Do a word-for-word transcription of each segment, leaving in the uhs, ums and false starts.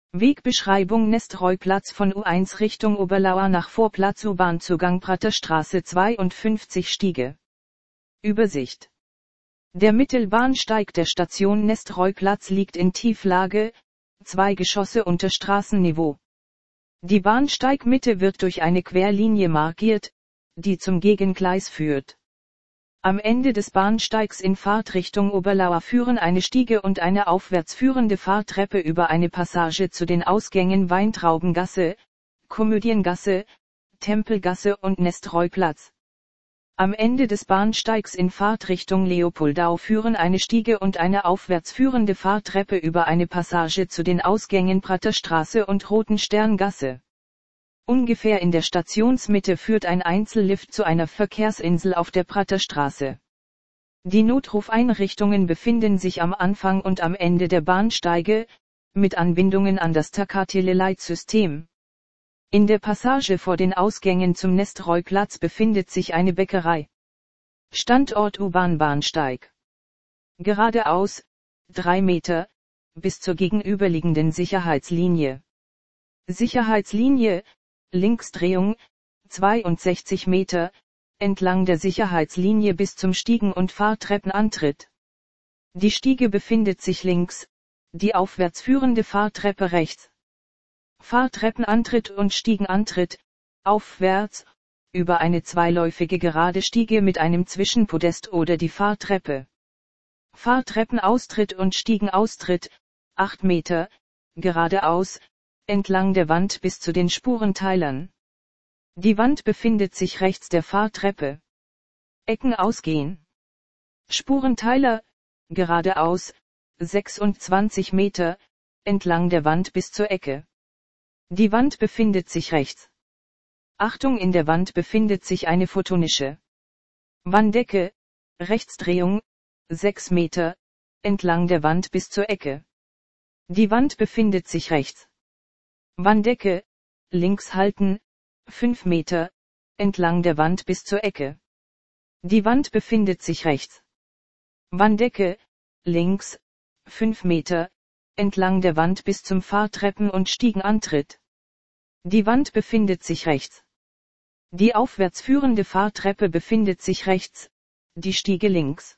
Wegbeschreibung Nestroy-Platz von U eins Richtung Oberlauer nach Vorplatz U-Bahn-Zugang Praterstraße zweiundfünfzig Stiege. Übersicht. Der Mittelbahnsteig der Station Nestroy-Platz liegt in Tieflage, zwei Geschosse unter Straßenniveau. Die Bahnsteigmitte wird durch eine Querlinie markiert, die zum Gegengleis führt. Am Ende des Bahnsteigs in Fahrtrichtung Oberlauer führen eine Stiege und eine aufwärts führende Fahrtreppe über eine Passage zu den Ausgängen Weintraubengasse, Komödiengasse, Tempelgasse und Nestroy-Platz. Am Ende des Bahnsteigs in Fahrtrichtung Leopoldau führen eine Stiege und eine aufwärts führende Fahrtreppe über eine Passage zu den Ausgängen Praterstraße und Rotensterngasse. Ungefähr in der Stationsmitte führt ein Einzellift zu einer Verkehrsinsel auf der Praterstraße. Die Notrufeinrichtungen befinden sich am Anfang und am Ende der Bahnsteige, mit Anbindungen an das Tacatele-Leitsystem. In der Passage vor den Ausgängen zum Nestroy-Platz befindet sich eine Bäckerei. Standort U-Bahn-Bahnsteig. Geradeaus, drei Meter, bis zur gegenüberliegenden Sicherheitslinie. Sicherheitslinie, Linksdrehung, zweiundsechzig Meter, entlang der Sicherheitslinie bis zum Stiegen- und Fahrtreppenantritt. Die Stiege befindet sich links, die aufwärts führende Fahrtreppe rechts. Fahrtreppenantritt und Stiegenantritt, aufwärts, über eine zweiläufige gerade Stiege mit einem Zwischenpodest oder die Fahrtreppe. Fahrtreppenaustritt und Stiegenaustritt, acht Meter, geradeaus, entlang der Wand bis zu den Spurenteilern. Die Wand befindet sich rechts der Fahrtreppe. Ecken ausgehen. Spurenteiler, geradeaus, sechsundzwanzig Meter, entlang der Wand bis zur Ecke. Die Wand befindet sich rechts. Achtung, in der Wand befindet sich eine photonische Wanddecke, Rechtsdrehung, sechs Meter, entlang der Wand bis zur Ecke. Die Wand befindet sich rechts. Wanddecke, links halten, fünf Meter, entlang der Wand bis zur Ecke. Die Wand befindet sich rechts. Wanddecke, links, fünf Meter, entlang der Wand bis zum Fahrtreppen- und Stiegenantritt. Die Wand befindet sich rechts. Die aufwärts führende Fahrtreppe befindet sich rechts, die Stiege links.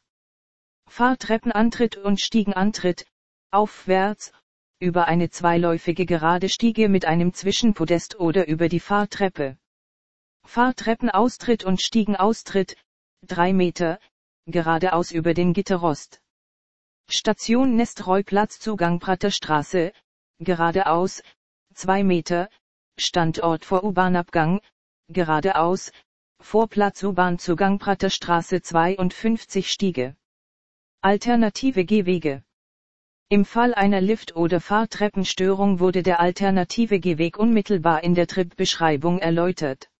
Fahrtreppenantritt und Stiegenantritt, aufwärts, über eine zweiläufige gerade Stiege mit einem Zwischenpodest oder über die Fahrtreppe. Fahrtreppenaustritt und Stiegenaustritt, drei Meter, geradeaus über den Gitterrost. Station Nestroy-Platz Zugang Praterstraße, geradeaus, zwei Meter, Standort vor U-Bahn-Abgang, geradeaus, Vorplatz U-Bahn-Zugang Praterstraße zweiundfünfzig Stiege. Alternative Gehwege. Im Fall einer Lift- oder Fahrtreppenstörung wurde der alternative Gehweg unmittelbar in der Trip-Beschreibung erläutert.